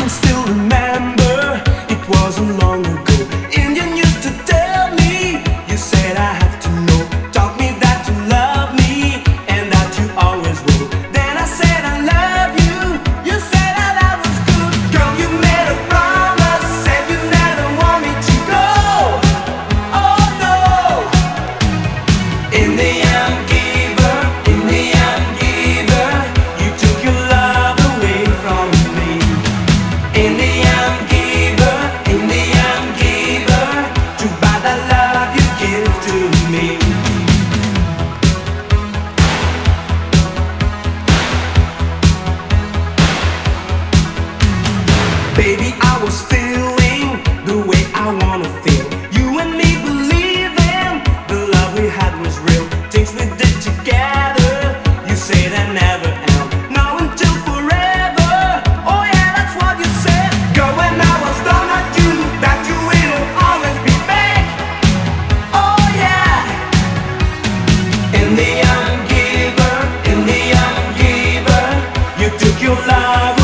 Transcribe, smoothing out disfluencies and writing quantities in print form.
can still remember, it wasn't long ago. Indian used to tell me, you said I have to know. Taught me that you love me and that you always will. Then I said I love you, you said that I was good. Girl, you made a promise, said you never want me to go. Oh no. Indian giver, Indian giver, you took your love away from me. Indian giver, Indian giver, too bad that love you give to me. Baby, I was feeling the way I wanna feel. You and me believing the love we had was real. Things we did together, you say that never end. Now until forever, oh yeah, that's what you said. Girl, when I was done, I knew that you will always be back. Oh yeah. Indian giver, Indian giver, you took your love